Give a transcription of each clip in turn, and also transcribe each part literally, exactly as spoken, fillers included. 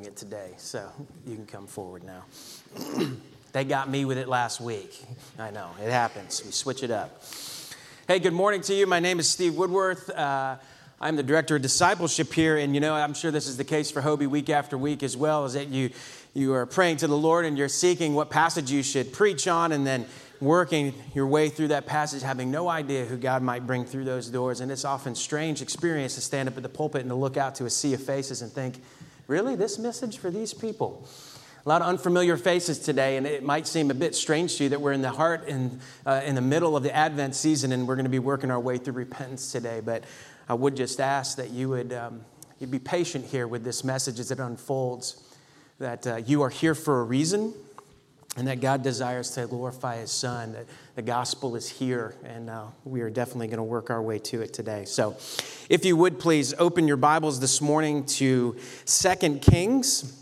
doing it today, so you can come forward now. They got me with it last week. I know, it happens. We switch it up. Hey, good morning to you. My name is Steve Woodworth. Uh, I'm the director of discipleship here, and you know, I'm sure this is the case for Hobie week after week as well, is that you you are praying to the Lord and you're seeking what passage you should preach on, and then working your way through that passage, having no idea who God might bring through those doors. And it's often a strange experience to stand up at the pulpit and to look out to a sea of faces and think, really, this message for these people? A lot of unfamiliar faces today, and it might seem a bit strange to you that we're in the heart and uh, in the middle of the Advent season, and we're going to be working our way through repentance today. But I would just ask that you would um, you'd be patient here with this message as it unfolds, that uh, you are here for a reason, and that God desires to glorify His Son, that the gospel is here, and uh, we are definitely going to work our way to it today. So if you would please open your Bibles this morning to Second Kings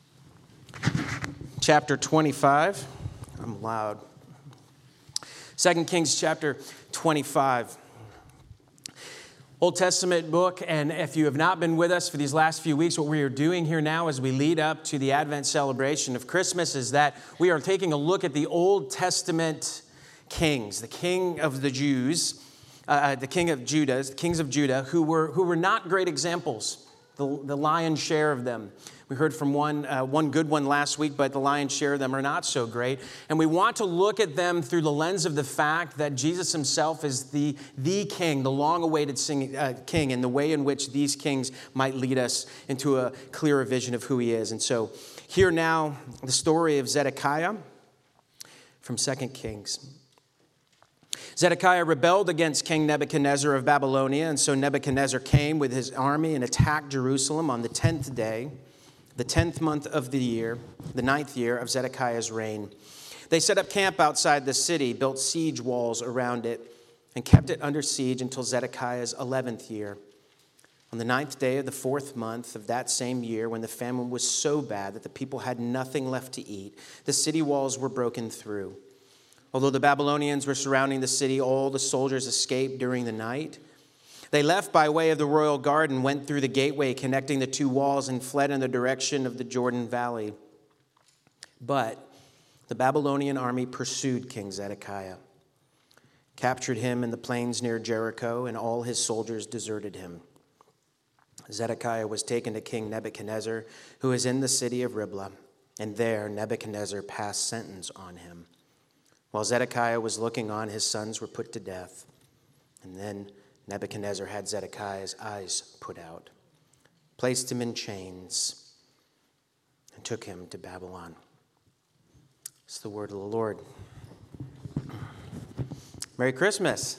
chapter twenty-five. I'm loud. Second Kings chapter twenty-five. Old Testament book, and if you have not been with us for these last few weeks, what we are doing here now as we lead up to the Advent celebration of Christmas is that we are taking a look at the Old Testament kings, the king of the Jews, uh, the king of Judah, the kings of Judah, who were who were not great examples, the, the lion's share of them. We heard from one uh, one good one last week, but the lion's share of them are not so great. And we want to look at them through the lens of the fact that Jesus himself is the, the king, the long-awaited sing, uh, king, and the way in which these kings might lead us into a clearer vision of who he is. And so here now, the story of Zedekiah from Second Kings. Zedekiah rebelled against King Nebuchadnezzar of Babylonia, and so Nebuchadnezzar came with his army and attacked Jerusalem on the tenth day, the tenth month of the year, the ninth year of Zedekiah's reign. They set up camp outside the city, built siege walls around it, and kept it under siege until Zedekiah's eleventh year. On the ninth day of the fourth month of that same year, when the famine was so bad that the people had nothing left to eat, the city walls were broken through. Although the Babylonians were surrounding the city, all the soldiers escaped during the night. They left by way of the royal garden, went through the gateway connecting the two walls, and fled in the direction of the Jordan Valley. But the Babylonian army pursued King Zedekiah, captured him in the plains near Jericho, and all his soldiers deserted him. Zedekiah was taken to King Nebuchadnezzar, who is in the city of Riblah, and there Nebuchadnezzar passed sentence on him. While Zedekiah was looking on, his sons were put to death. And then Nebuchadnezzar had Zedekiah's eyes put out, placed him in chains, and took him to Babylon. It's the word of the Lord. Merry Christmas.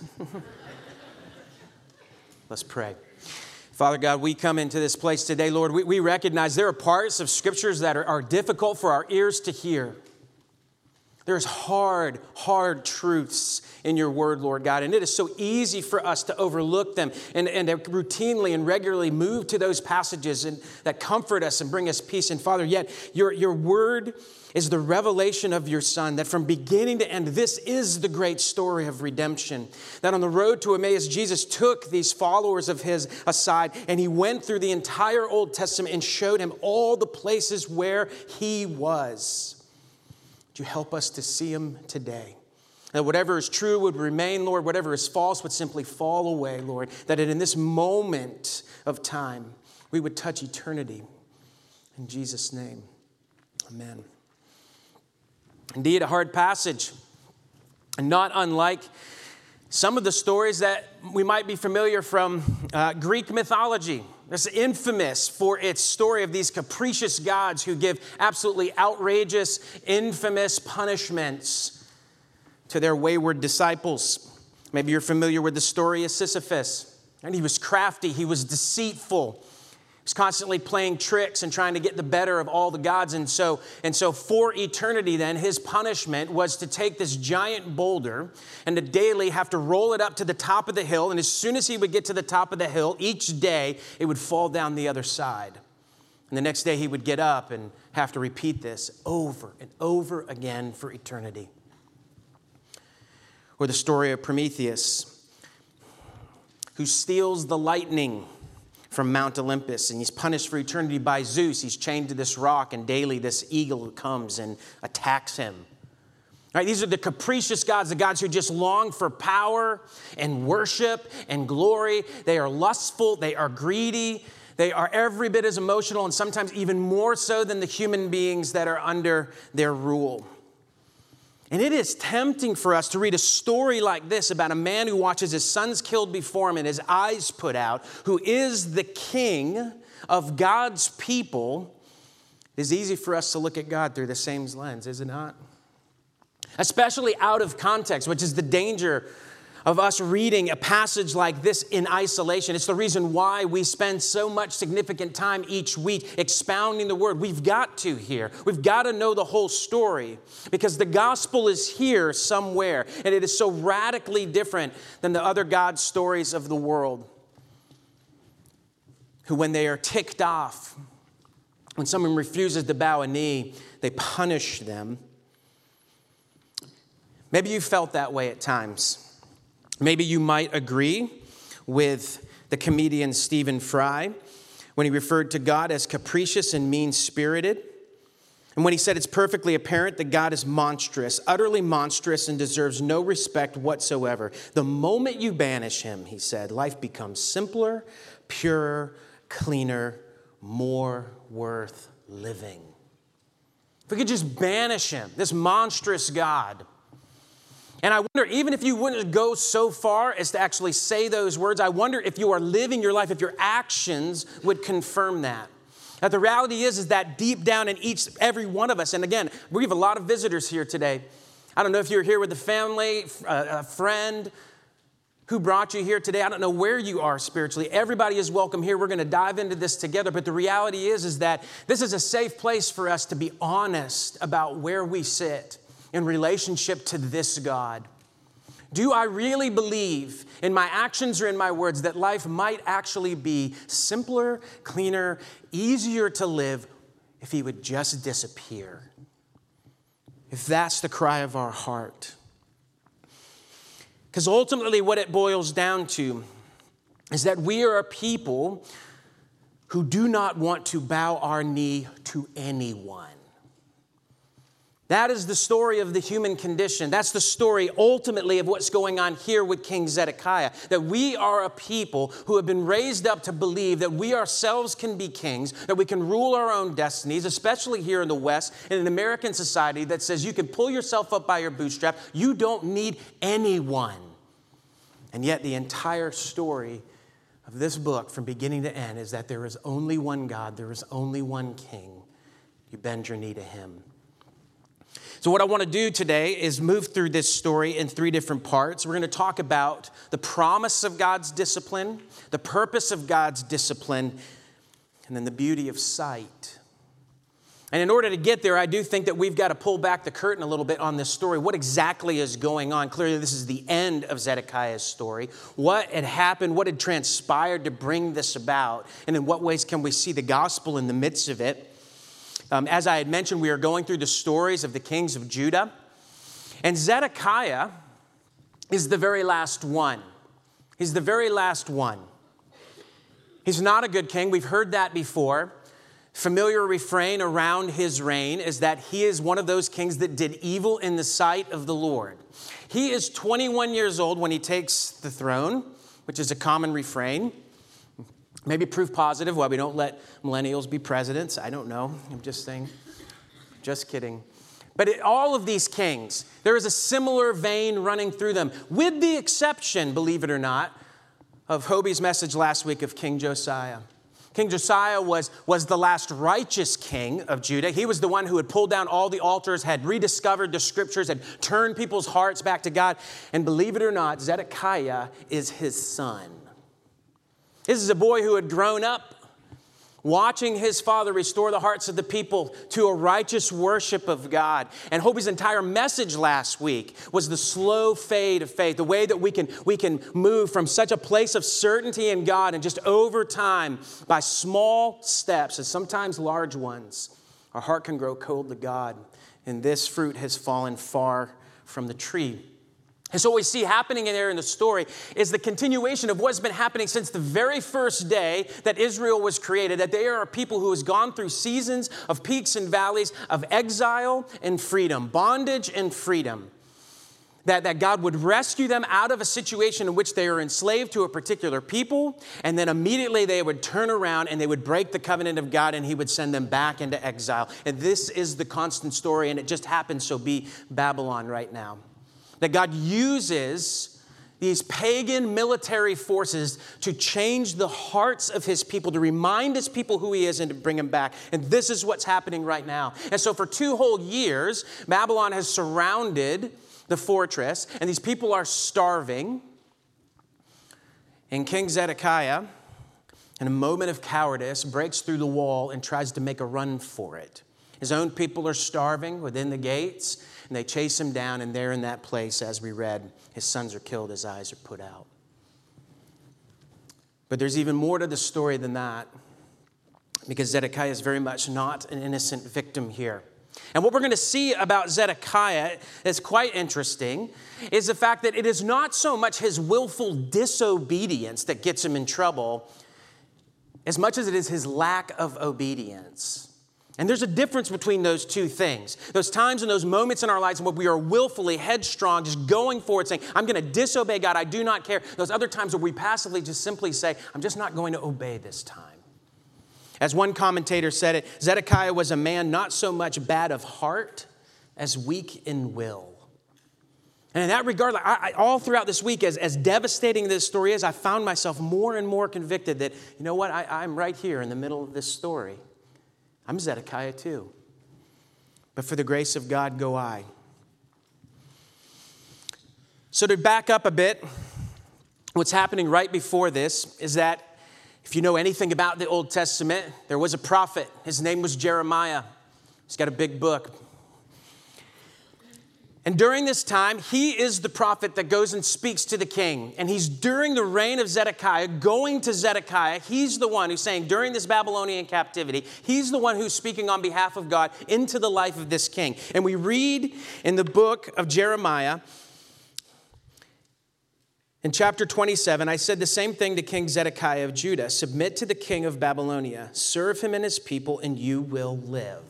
Let's pray. Father God, we come into this place today, Lord. We, we recognize there are parts of scriptures that are, are difficult for our ears to hear. There's hard, hard truths in your word, Lord God, and it is so easy for us to overlook them and, and to routinely and regularly move to those passages and, that comfort us and bring us peace. And Father, yet your, your word is the revelation of your Son, that from beginning to end, this is the great story of redemption. That on the road to Emmaus, Jesus took these followers of his aside, and he went through the entire Old Testament and showed him all the places where he was. Would you help us to see him today? That whatever is true would remain, Lord. Whatever is false would simply fall away, Lord. That in this moment of time, we would touch eternity. In Jesus' name, amen. Indeed, a hard passage. And not unlike some of the stories that we might be familiar from uh, Greek mythology. It's infamous for its story of these capricious gods who give absolutely outrageous, infamous punishments to their wayward disciples. Maybe you're familiar with the story of Sisyphus. And he was crafty, he was deceitful. He was constantly playing tricks and trying to get the better of all the gods. And so, and so for eternity then, his punishment was to take this giant boulder and to daily have to roll it up to the top of the hill. And as soon as he would get to the top of the hill, each day it would fall down the other side. And the next day he would get up and have to repeat this over and over again for eternity. Or the story of Prometheus, who steals the lightning from Mount Olympus, and he's punished for eternity by Zeus. He's chained to this rock, and daily this eagle comes and attacks him. Right, these are the capricious gods, the gods who just long for power and worship and glory. They are lustful, they are greedy, they are every bit as emotional, and sometimes even more so than the human beings that are under their rule. And it is tempting for us to read a story like this about a man who watches his sons killed before him and his eyes put out, who is the king of God's people. It is easy for us to look at God through the same lens, is it not? Especially out of context, which is the danger of us reading a passage like this in isolation. It's the reason why we spend so much significant time each week expounding the word. We've got to here. We've got to know the whole story because the gospel is here somewhere, and it is so radically different than the other God stories of the world, who when they are ticked off, when someone refuses to bow a knee, they punish them. Maybe you felt that way at times. Maybe you might agree with the comedian Stephen Fry when he referred to God as capricious and mean-spirited. And when he said it's perfectly apparent that God is monstrous, utterly monstrous, and deserves no respect whatsoever. The moment you banish him, he said, life becomes simpler, purer, cleaner, more worth living. If we could just banish him, this monstrous God. And I wonder, even if you wouldn't go so far as to actually say those words, I wonder if you are living your life, if your actions would confirm that. That the reality is, is that deep down in each, every one of us, and again, we have a lot of visitors here today. I don't know if you're here with a family, a friend who brought you here today. I don't know where you are spiritually. Everybody is welcome here. We're going to dive into this together. But the reality is, is that this is a safe place for us to be honest about where we sit in relationship to this God. Do I really believe in my actions or in my words that life might actually be simpler, cleaner, easier to live if he would just disappear? If that's the cry of our heart. Because ultimately what it boils down to is that we are a people who do not want to bow our knee to anyone. That is the story of the human condition. That's the story ultimately of what's going on here with King Zedekiah. That we are a people who have been raised up to believe that we ourselves can be kings, that we can rule our own destinies, especially here in the West, in an American society that says you can pull yourself up by your bootstrap. You don't need anyone. And yet the entire story of this book from beginning to end is that there is only one God, there is only one king. You bend your knee to him. So what I want to do today is move through this story in three different parts. We're going to talk about the promise of God's discipline, the purpose of God's discipline, and then the beauty of sight. And in order to get there, I do think that we've got to pull back the curtain a little bit on this story. What exactly is going on? Clearly, this is the end of Zedekiah's story. What had happened? What had transpired to bring this about? And in what ways can we see the gospel in the midst of it? Um, as I had mentioned, we are going through the stories of the kings of Judah. And Zedekiah is the very last one. He's the very last one. He's not a good king. We've heard that before. Familiar refrain around his reign is that he is one of those kings that did evil in the sight of the Lord. He is twenty-one years old when he takes the throne, which is a common refrain. Maybe proof positive why we don't let millennials be presidents. I don't know. I'm just saying. Just kidding. But it, all of these kings, there is a similar vein running through them, with the exception, believe it or not, of Hobie's message last week of King Josiah. King Josiah was, was the last righteous king of Judah. He was the one who had pulled down all the altars, had rediscovered the scriptures, had turned people's hearts back to God. And believe it or not, Zedekiah is his son. This is a boy who had grown up watching his father restore the hearts of the people to a righteous worship of God. And Hobie's entire message last week was the slow fade of faith, the way that we can, we can move from such a place of certainty in God and just over time, by small steps and sometimes large ones, our heart can grow cold to God. And this fruit has fallen far from the tree. And so what we see happening in there in the story is the continuation of what's been happening since the very first day that Israel was created, that they are a people who has gone through seasons of peaks and valleys, of exile and freedom, bondage and freedom. That, that God would rescue them out of a situation in which they are enslaved to a particular people, and then immediately they would turn around and they would break the covenant of God and he would send them back into exile. And this is the constant story, and it just happens to be Babylon right now. That God uses these pagan military forces to change the hearts of his people, to remind his people who he is and to bring them back. And this is what's happening right now. And so for two whole years, Babylon has surrounded the fortress, and these people are starving. And King Zedekiah, in a moment of cowardice, breaks through the wall and tries to make a run for it. His own people are starving within the gates, and they chase him down, and there in that place, as we read, his sons are killed, his eyes are put out. But there's even more to the story than that, because Zedekiah is very much not an innocent victim here. And what we're going to see about Zedekiah is quite interesting, is the fact that it is not so much his willful disobedience that gets him in trouble, as much as it is his lack of obedience. And there's a difference between those two things. Those times and those moments in our lives when we are willfully headstrong, just going forward, saying, I'm going to disobey God, I do not care. Those other times where we passively just simply say, I'm just not going to obey this time. As one commentator said it, Zedekiah was a man not so much bad of heart as weak in will. And in that regard, I, I, all throughout this week, as, as devastating this story is, I found myself more and more convicted that, you know what, I, I'm right here in the middle of this story. I'm Zedekiah too. But for the grace of God go I. So to back up a bit, what's happening right before this is that if you know anything about the Old Testament, there was a prophet. His name was Jeremiah. He's got a big book. And during this time, he is the prophet that goes and speaks to the king. And he's during the reign of Zedekiah, going to Zedekiah. He's the one who's saying during this Babylonian captivity, he's the one who's speaking on behalf of God into the life of this king. And we read in the book of Jeremiah, in chapter twenty-seven, I said the same thing to King Zedekiah of Judah. Submit to the king of Babylonia. Serve him and his people, and you will live.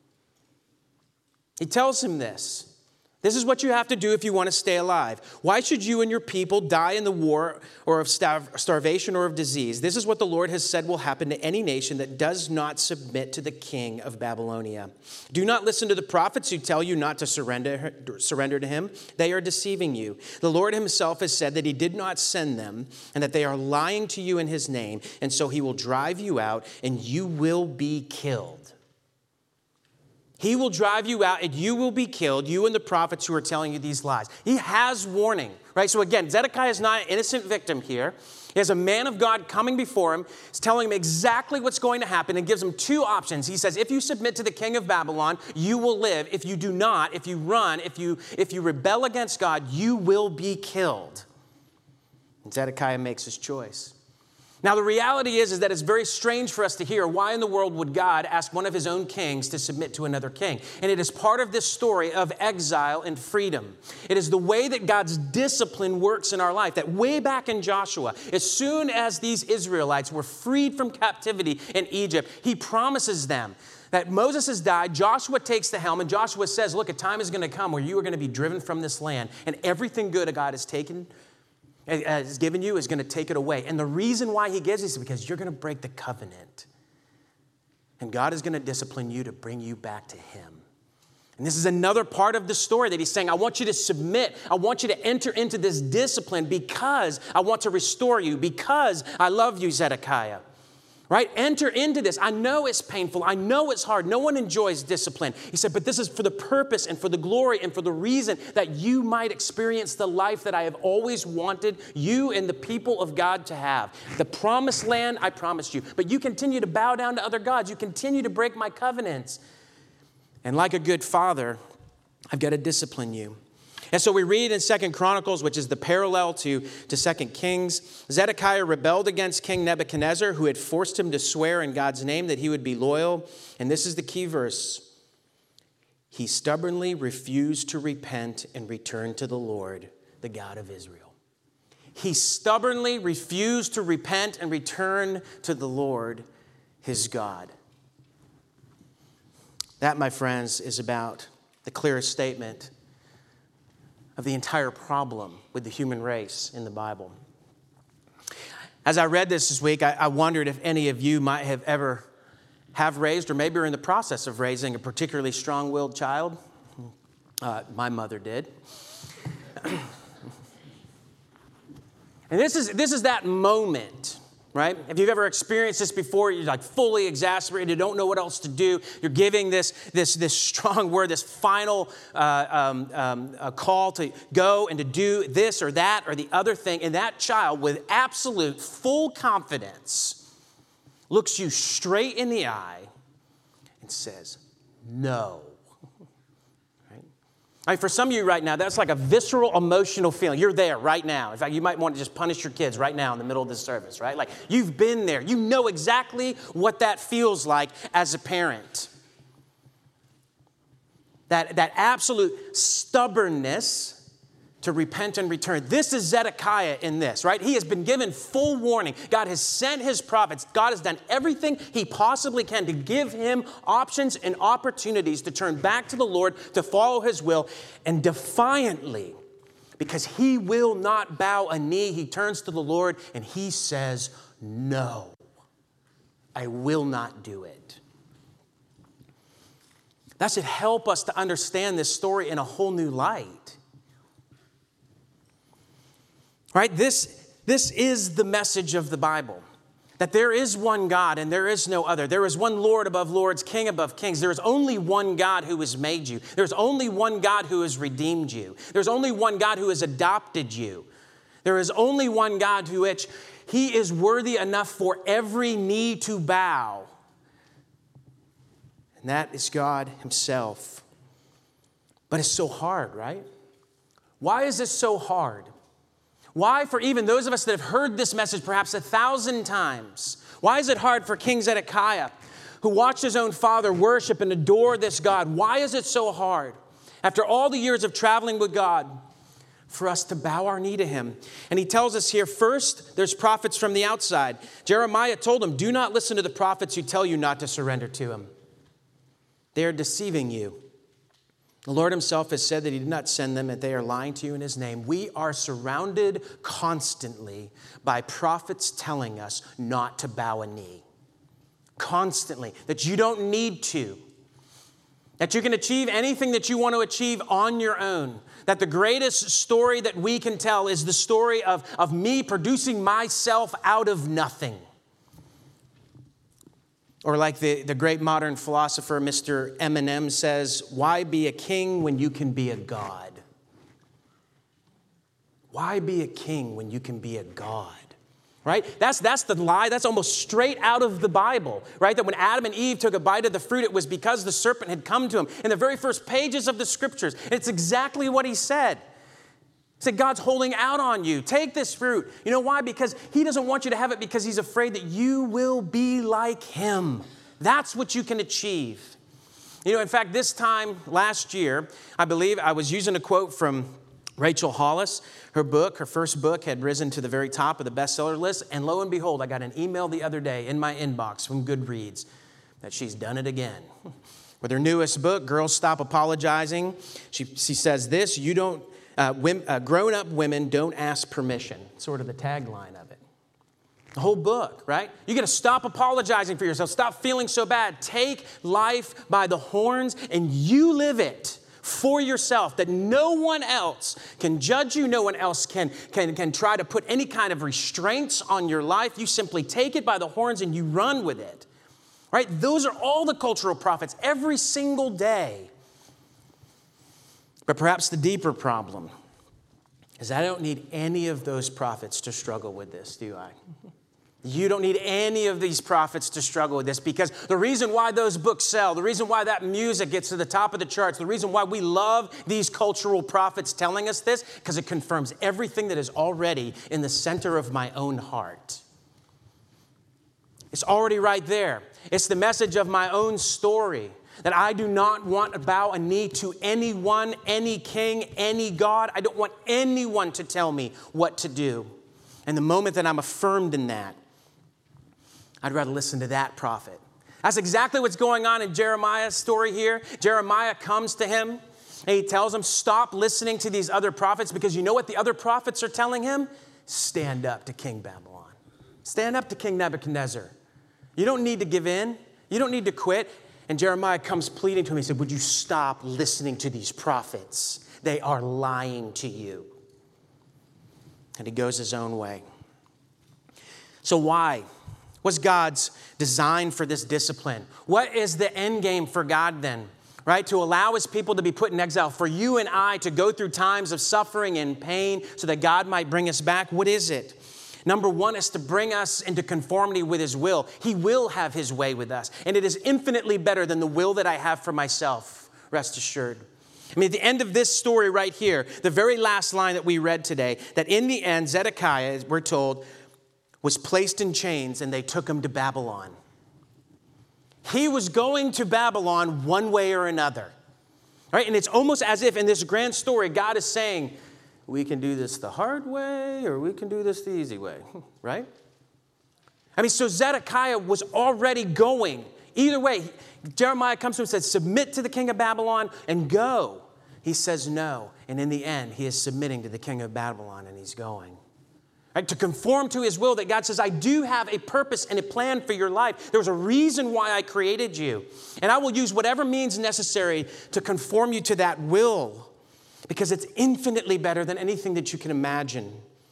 He tells him this. This is what you have to do if you want to stay alive. Why should you and your people die in the war or of starvation or of disease? This is what the Lord has said will happen to any nation that does not submit to the king of Babylonia. Do not listen to the prophets who tell you not to surrender, surrender to him. They are deceiving you. The Lord himself has said that he did not send them and that they are lying to you in his name. And so he will drive you out and you will be killed. He will drive you out and you will be killed, you and the prophets who are telling you these lies. He has warning, right? So again, Zedekiah is not an innocent victim here. He has a man of God coming before him. He's telling him exactly what's going to happen and gives him two options. He says, if you submit to the king of Babylon, you will live. If you do not, if you run, if you, if you rebel against God, you will be killed. And Zedekiah makes his choice. Now, the reality is, is that it's very strange for us to hear why in the world would God ask one of his own kings to submit to another king? And it is part of this story of exile and freedom. It is the way that God's discipline works in our life. That way back in Joshua, as soon as these Israelites were freed from captivity in Egypt, he promises them that Moses has died, Joshua takes the helm, and Joshua says, look, a time is going to come where you are going to be driven from this land, and everything good that God has taken has given you is going to take it away. And the reason why he gives this is because you're going to break the covenant. And God is going to discipline you to bring you back to him. And this is another part of the story that he's saying, I want you to submit. I want you to enter into this discipline because I want to restore you, because I love you, Zedekiah. Right? Enter into this. I know it's painful. I know it's hard. No one enjoys discipline. He said, but this is for the purpose and for the glory and for the reason that you might experience the life that I have always wanted you and the people of God to have. The promised land, I promised you. But you continue to bow down to other gods. You continue to break my covenants. And like a good father, I've got to discipline you. And so we read in Second Chronicles, which is the parallel to, to Second Kings, Zedekiah rebelled against King Nebuchadnezzar, who had forced him to swear in God's name that he would be loyal. And this is the key verse. He stubbornly refused to repent and return to the Lord, the God of Israel. He stubbornly refused to repent and return to the Lord, his God. That, my friends, is about the clearest statement of the entire problem with the human race in the Bible. As I read this this week, I, I wondered if any of you might have ever have raised, or maybe are in the process of raising, a particularly strong-willed child. Uh, my mother did. And this is this is that moment, right? If you've ever experienced this before, you're like fully exasperated, you don't know what else to do. You're giving this, this, this strong word, this final uh, um, um, a call to go and to do this or that or the other thing. And that child, with absolute full confidence, looks you straight in the eye and says, no. I mean, for some of you right now, that's like a visceral, emotional feeling. You're there right now. In fact, you might want to just punish your kids right now in the middle of this service, right? Like, you've been there. You know exactly what that feels like as a parent. That, that absolute stubbornness to repent and return. This is Zedekiah in this, right? He has been given full warning. God has sent his prophets. God has done everything he possibly can to give him options and opportunities to turn back to the Lord, to follow his will, and defiantly, because he will not bow a knee, he turns to the Lord and he says, no, I will not do it. That should help us to understand this story in a whole new light. Right? This, this is the message of the Bible. That there is one God and there is no other. There is one Lord above lords, King above kings. There is only one God who has made you. There's only one God who has redeemed you. There's only one God who has adopted you. There is only one God to which he is worthy enough for every knee to bow. And that is God himself. But it's so hard, right? Why is this so hard? Why, for even those of us that have heard this message perhaps a thousand times, why is it hard for King Zedekiah, who watched his own father worship and adore this God? Why is it so hard, after all the years of traveling with God, for us to bow our knee to him? And he tells us here, first, there's prophets from the outside. Jeremiah told him, do not listen to the prophets who tell you not to surrender to him. They are deceiving you. The Lord himself has said that he did not send them, and they are lying to you in his name. We are surrounded constantly by prophets telling us not to bow a knee. Constantly. That you don't need to. That you can achieve anything that you want to achieve on your own. That the greatest story that we can tell is the story of, of me producing myself out of nothing. Or like the, the great modern philosopher, Mister Eminem, says, why be a king when you can be a god? Why be a king when you can be a god? Right? That's, that's the lie. That's almost straight out of the Bible, right? That when Adam and Eve took a bite of the fruit, it was because the serpent had come to him in the very first pages of the scriptures. It's exactly what he said. He said, God's holding out on you. Take this fruit. You know why? Because he doesn't want you to have it because he's afraid that you will be like him. That's what you can achieve. You know, in fact, this time last year, I believe I was using a quote from Rachel Hollis. Her book, her first book, had risen to the very top of the bestseller list. And lo and behold, I got an email the other day in my inbox from Goodreads that she's done it again. With her newest book, Girls Stop Apologizing, she, she says this, you don't, Uh, women, uh, grown-up women don't ask permission. Sort of the tagline of it. The whole book, right? You got to stop apologizing for yourself. Stop feeling so bad. Take life by the horns and you live it for yourself, that no one else can judge you. No one else can, can, can try to put any kind of restraints on your life. You simply take it by the horns and you run with it, right? Those are all the cultural prophets every single day. But perhaps the deeper problem is I don't need any of those prophets to struggle with this, do I? You don't need any of these prophets to struggle with this, because the reason why those books sell, the reason why that music gets to the top of the charts, the reason why we love these cultural prophets telling us this, because it confirms everything that is already in the center of my own heart. It's already right there. It's the message of my own story. That I do not want to bow a knee to anyone, any king, any God. I don't want anyone to tell me what to do. And the moment that I'm affirmed in that, I'd rather listen to that prophet. That's exactly what's going on in Jeremiah's story here. Jeremiah comes to him and he tells him, stop listening to these other prophets, because you know what the other prophets are telling him? Stand up to King Babylon. Stand up to King Nebuchadnezzar. You don't need to give in. You don't need to quit. And Jeremiah comes pleading to him. He said, would you stop listening to these prophets? They are lying to you. And he goes his own way. So why? What's God's design for this discipline? What is the end game for God then? Right? To allow his people to be put in exile, for you and I to go through times of suffering and pain so that God might bring us back. What is it? Number one is to bring us into conformity with his will. He will have his way with us. And it is infinitely better than the will that I have for myself, rest assured. I mean, at the end of this story right here, the very last line that we read today, that in the end, Zedekiah, we're told, was placed in chains and they took him to Babylon. He was going to Babylon one way or another. Right? And it's almost as if in this grand story, God is saying, we can do this the hard way or we can do this the easy way, right? I mean, so Zedekiah was already going. Either way, Jeremiah comes to him and says, submit to the king of Babylon and go. He says no. And in the end, he is submitting to the king of Babylon and he's going. Right? To conform to his will, that God says, I do have a purpose and a plan for your life. There's a reason why I created you. And I will use whatever means necessary to conform you to that will. Because it's infinitely better than anything that you can imagine.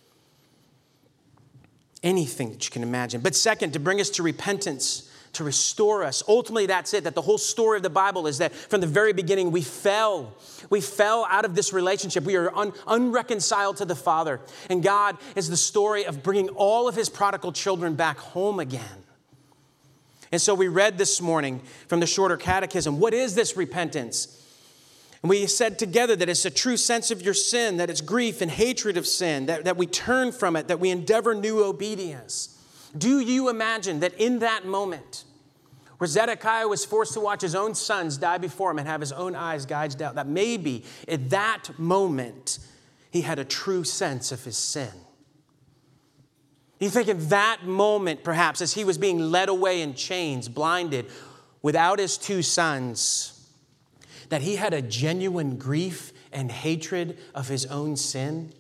Anything that you can imagine. But second, to bring us to repentance, to restore us. Ultimately, that's it. That the whole story of the Bible is that from the very beginning, we fell. We fell out of this relationship. We are un- unreconciled to the Father. And God is the story of bringing all of his prodigal children back home again. And so we read this morning from the shorter catechism, what is this repentance? And we said together that it's a true sense of your sin, that it's grief and hatred of sin, that, that we turn from it, that we endeavor new obedience. Do you imagine that in that moment where Zedekiah was forced to watch his own sons die before him and have his own eyes gouged out, that maybe at that moment he had a true sense of his sin? You think in that moment, perhaps, as he was being led away in chains, blinded, without his two sons, that he had a genuine grief and hatred of his own sin?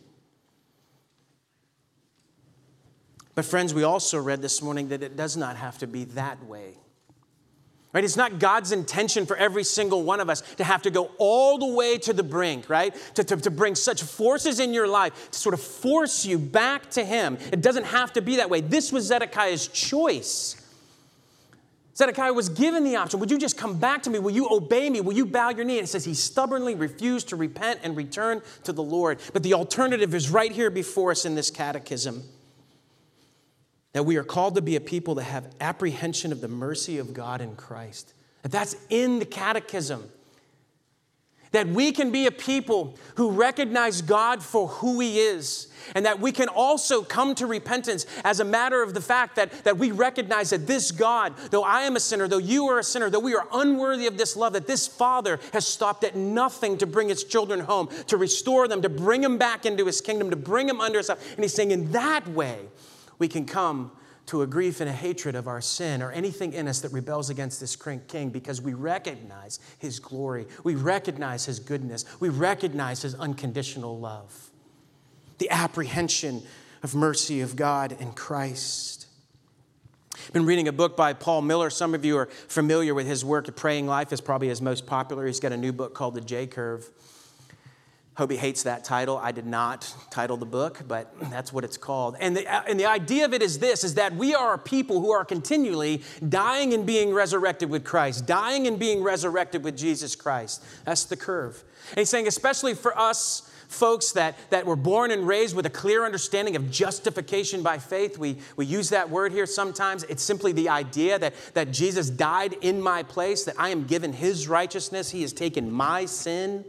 But friends, we also read this morning that it does not have to be that way. Right? It's not God's intention for every single one of us to have to go all the way to the brink, right? To, to, to bring such forces in your life to sort of force you back to him. It doesn't have to be that way. This was Zedekiah's choice. Zedekiah was given the option. Would you just come back to me? Will you obey me? Will you bow your knee? And it says he stubbornly refused to repent and return to the Lord. But the alternative is right here before us in this catechism. That we are called to be a people that have apprehension of the mercy of God in Christ. That that's in the catechism. That we can be a people who recognize God for who he is. And that we can also come to repentance as a matter of the fact that, that we recognize that this God, though I am a sinner, though you are a sinner, though we are unworthy of this love, that this Father has stopped at nothing to bring his children home, to restore them, to bring them back into his kingdom, to bring them under his love. And he's saying in that way, we can come to a grief and a hatred of our sin or anything in us that rebels against this king, because we recognize his glory. We recognize his goodness. We recognize his unconditional love. The apprehension of mercy of God in Christ. I've been reading a book by Paul Miller. Some of you are familiar with his work. Praying Life is probably his most popular. He's got a new book called The J-Curve. Hobie hates that title. I did not title the book, but that's what it's called. And the, and the idea of it is this, is that we are a people who are continually dying and being resurrected with Christ, dying and being resurrected with Jesus Christ. That's the curve. And he's saying, especially for us folks that, that were born and raised with a clear understanding of justification by faith, we, we use that word here sometimes. It's simply the idea that, that Jesus died in my place, that I am given his righteousness. He has taken my sin.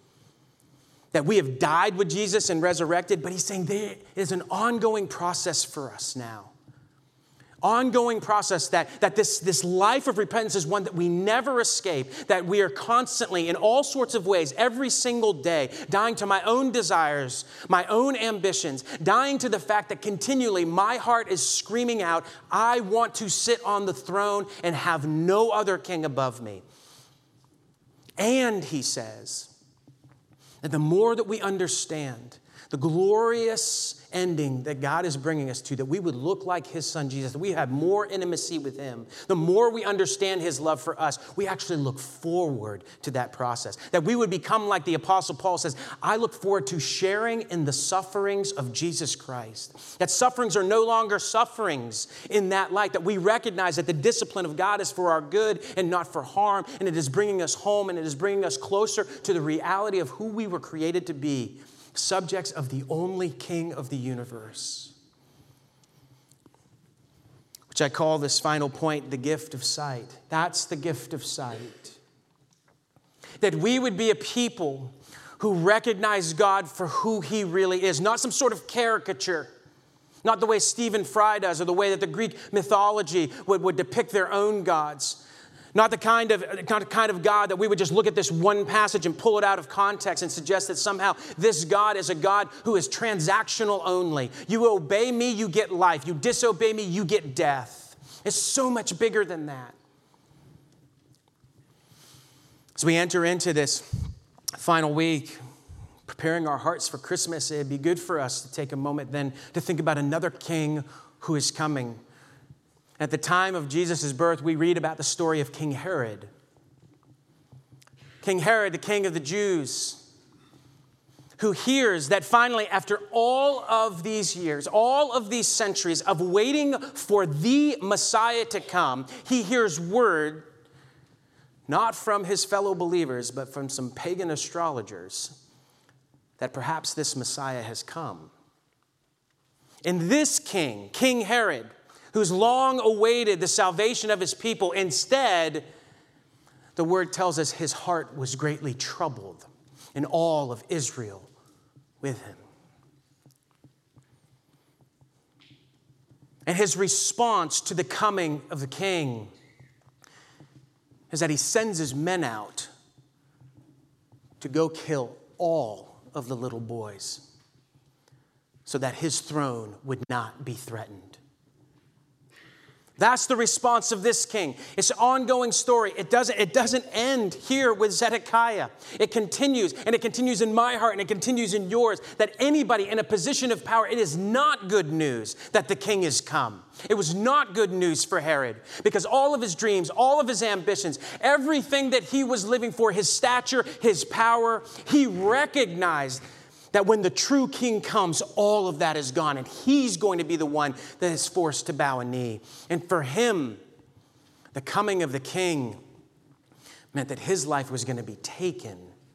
That we have died with Jesus and resurrected, but he's saying there is an ongoing process for us now Ongoing process that, that this, this life of repentance is one that we never escape, that we are constantly, in all sorts of ways, every single day, dying to my own desires, my own ambitions, dying to the fact that continually my heart is screaming out, I want to sit on the throne and have no other king above me. And he says that the more that we understand the glorious ending that God is bringing us to, that we would look like his son Jesus, that we have more intimacy with him, the more we understand his love for us, we actually look forward to that process. That we would become like the Apostle Paul says, I look forward to sharing in the sufferings of Jesus Christ. That sufferings are no longer sufferings in that light, that we recognize that the discipline of God is for our good and not for harm, and it is bringing us home, and it is bringing us closer to the reality of who we were created to be. Subjects of the only King of the universe. Which I call this final point the gift of sight. That's the gift of sight. That we would be a people who recognize God for who he really is. Not some sort of caricature. Not the way Stephen Fry does or the way that the Greek mythology would, would depict their own gods. Not the kind of, not the kind of God that we would just look at this one passage and pull it out of context and suggest that somehow this God is a God who is transactional only. You obey me, you get life. You disobey me, you get death. It's so much bigger than that. As we enter into this final week, preparing our hearts for Christmas, it'd be good for us to take a moment then to think about another king who is coming. At the time of Jesus' birth, we read about the story of King Herod. King Herod, the king of the Jews, who hears that finally, after all of these years, all of these centuries of waiting for the Messiah to come, he hears word, not from his fellow believers, but from some pagan astrologers, that perhaps this Messiah has come. And this king, King Herod, who's long awaited the salvation of his people, instead, the word tells us his heart was greatly troubled, and all of Israel with him. And his response to the coming of the king is that he sends his men out to go kill all of the little boys so that his throne would not be threatened. That's the response of this king. It's an ongoing story. It doesn't, it doesn't end here with Zedekiah. It continues, and it continues in my heart, and it continues in yours, that anybody in a position of power, it is not good news that the king has come. It was not good news for Herod, because all of his dreams, all of his ambitions, everything that he was living for, his stature, his power, he recognized that when the true king comes, all of that is gone, and he's going to be the one that is forced to bow a knee. And for him, the coming of the king meant that his life was going to be taken.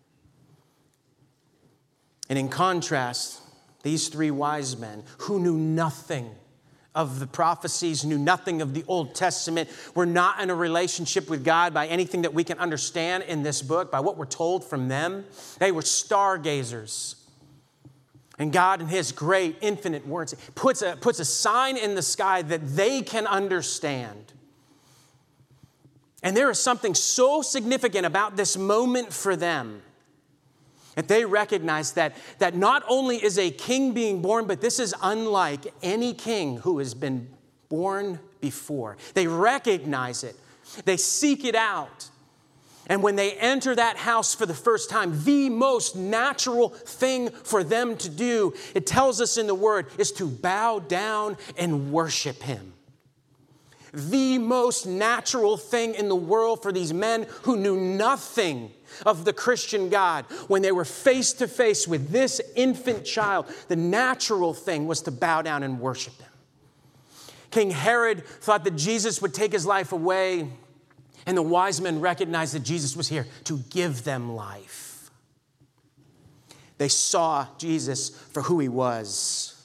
And in contrast, these three wise men who knew nothing of the prophecies, knew nothing of the Old Testament, were not in a relationship with God by anything that we can understand in this book, by what we're told from them. They were stargazers. And God, in his great, infinite words, puts a, puts a sign in the sky that they can understand. And there is something so significant about this moment for them that they recognize that, that not only is a king being born, but this is unlike any king who has been born before. They recognize it. They seek it out. And when they enter that house for the first time, the most natural thing for them to do, it tells us in the word, is to bow down and worship him. The most natural thing in the world for these men who knew nothing of the Christian God, when they were face to face with this infant child, the natural thing was to bow down and worship him. King Herod thought that Jesus would take his life away, and the wise men recognized that Jesus was here to give them life. They saw Jesus for who he was.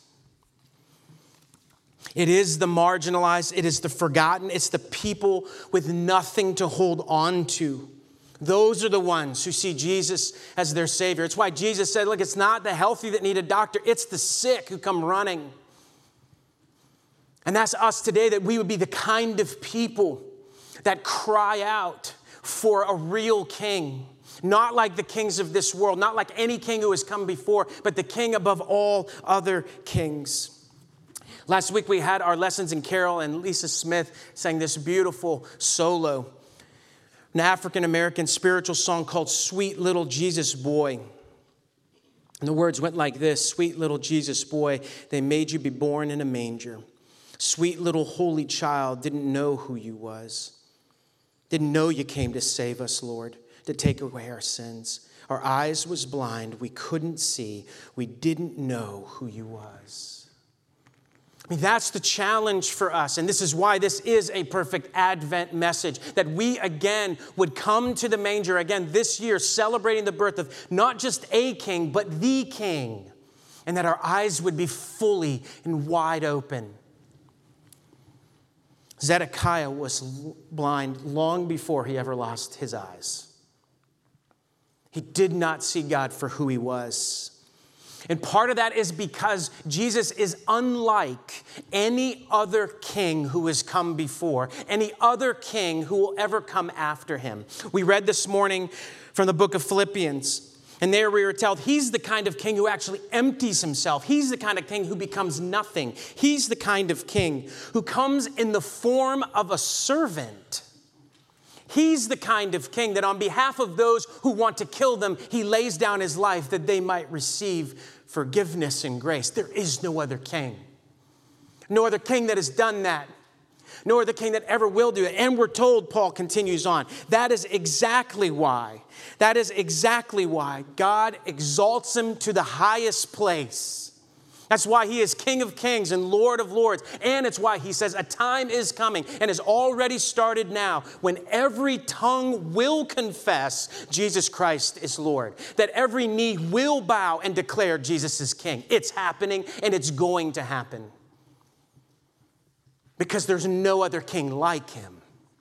It is the marginalized, it is the forgotten, it's the people with nothing to hold on to. Those are the ones who see Jesus as their Savior. It's why Jesus said, look, it's not the healthy that need a doctor, it's the sick who come running. And that's us today, that we would be the kind of people that cry out for a real king. Not like the kings of this world, not like any king who has come before, but the king above all other kings. Last week we had our lessons in Carol, and Lisa Smith sang this beautiful solo, an African-American spiritual song called Sweet Little Jesus Boy. And the words went like this: sweet little Jesus boy, they made you be born in a manger. Sweet little holy child, didn't know who you was. Didn't know you came to save us, Lord, to take away our sins. Our eyes was blind, we couldn't see. We didn't know who you was. I mean, that's the challenge for us. And this is why this is a perfect Advent message, that we again would come to the manger again this year, celebrating the birth of not just a king, but the king. And that our eyes would be fully and wide open. Zedekiah was blind long before he ever lost his eyes. He did not see God for who he was. And part of that is because Jesus is unlike any other king who has come before, any other king who will ever come after him. We read this morning from the book of Philippians, and there we were told he's the kind of king who actually empties himself. He's the kind of king who becomes nothing. He's the kind of king who comes in the form of a servant. He's the kind of king that on behalf of those who want to kill them, he lays down his life that they might receive forgiveness and grace. There is no other king. No other king that has done that. No other king that ever will do it. And we're told, Paul continues on, that is exactly why, that is exactly why God exalts him to the highest place. That's why he is King of Kings and Lord of Lords. And it's why he says a time is coming and has already started now when every tongue will confess Jesus Christ is Lord. That every knee will bow and declare Jesus is King. It's happening and it's going to happen. Because there's no other king like him.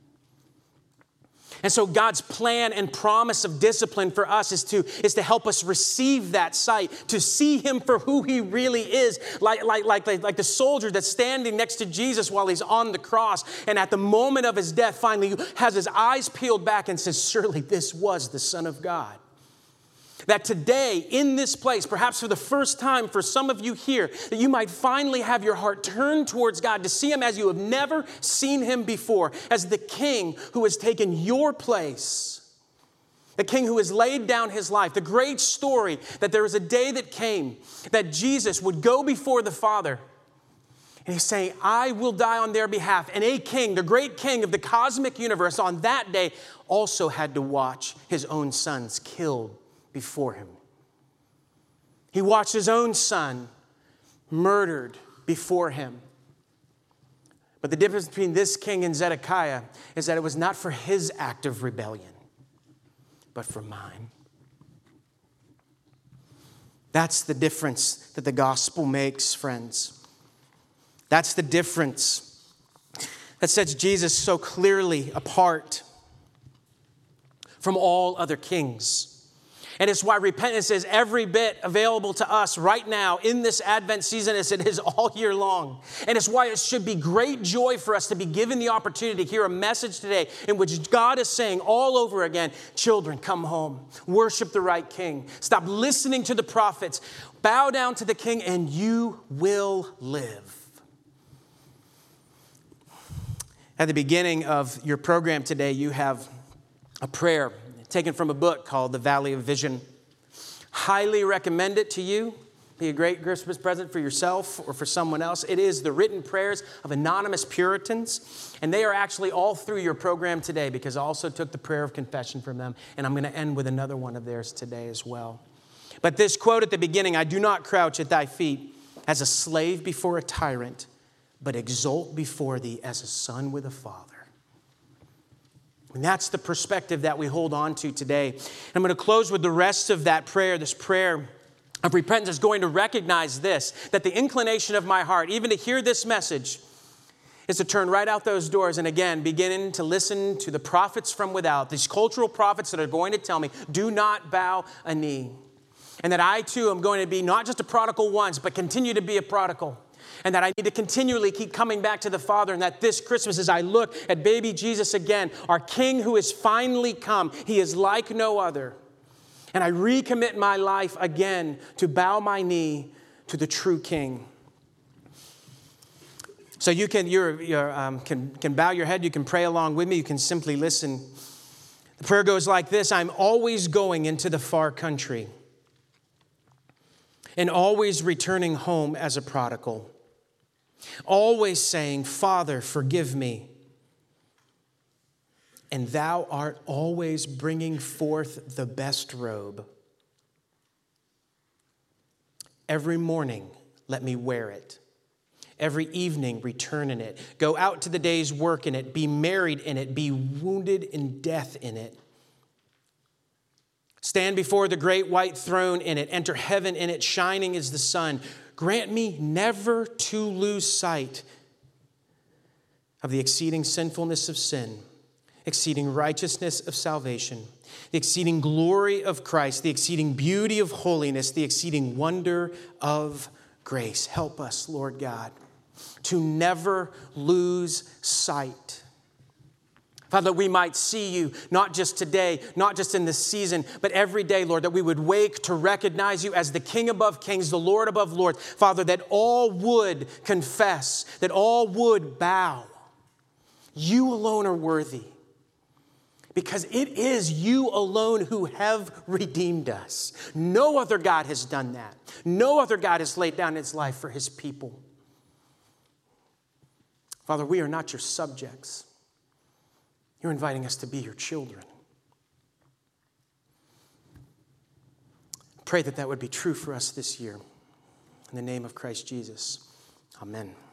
And so God's plan and promise of discipline for us is to, is to help us receive that sight, to see him for who he really is, like, like, like, like the soldier that's standing next to Jesus while he's on the cross, and at the moment of his death finally has his eyes peeled back and says, surely this was the Son of God. That today, in this place, perhaps for the first time for some of you here, that you might finally have your heart turned towards God to see him as you have never seen him before, as the king who has taken your place, the king who has laid down his life, the great story that there was a day that came that Jesus would go before the Father. And he's saying, I will die on their behalf. And a king, the great king of the cosmic universe on that day, also had to watch his own sons killed before him. He watched his own son murdered before him. But the difference between this king and Zedekiah is that it was not for his act of rebellion, but for mine. That's the difference that the gospel makes, friends. That's the difference that sets Jesus so clearly apart from all other kings. And it's why repentance is every bit available to us right now in this Advent season as it is all year long. And it's why it should be great joy for us to be given the opportunity to hear a message today in which God is saying all over again, children, come home. Worship the right king. Stop listening to the prophets. Bow down to the king and you will live. At the beginning of your program today, you have a prayer taken from a book called The Valley of Vision. Highly recommend it to you. Be a great Christmas present for yourself or for someone else. It is the written prayers of anonymous Puritans, and they are actually all through your program today because I also took the prayer of confession from them, and I'm going to end with another one of theirs today as well. But this quote at the beginning, I do not crouch at thy feet as a slave before a tyrant, but exult before thee as a son with a father. And that's the perspective that we hold on to today. And I'm going to close with the rest of that prayer. This prayer of repentance is going to recognize this, that the inclination of my heart, even to hear this message, is to turn right out those doors and again, begin to listen to the prophets from without, these cultural prophets that are going to tell me, do not bow a knee. And that I too am going to be not just a prodigal once, but continue to be a prodigal. and that I need to continually keep coming back to the Father, and that this Christmas, as I look at baby Jesus again, our King who has finally come, he is like no other. And I recommit my life again to bow my knee to the true King. So you can, you're, you're, um, can, can bow your head, you can pray along with me, you can simply listen. The prayer goes like this: I'm always going into the far country and always returning home as a prodigal. Always saying, Father, forgive me. And thou art always bringing forth the best robe. Every morning, let me wear it. Every evening, return in it. Go out to the day's work in it. Be married in it. Be wounded in death in it. Stand before the great white throne in it. Enter heaven in it, shining as the sun. Grant me never to lose sight of the exceeding sinfulness of sin, exceeding righteousness of salvation, the exceeding glory of Christ, the exceeding beauty of holiness, the exceeding wonder of grace. Help us, Lord God, to never lose sight. Father, that we might see you, not just today, not just in this season, but every day, Lord, that we would wake to recognize you as the King above kings, the Lord above lords. Father, that all would confess, that all would bow. You alone are worthy, because it is you alone who have redeemed us. No other God has done that. No other God has laid down his life for his people. Father, we are not your subjects. You're inviting us to be your children. Pray that that would be true for us this year. In the name of Christ Jesus, amen.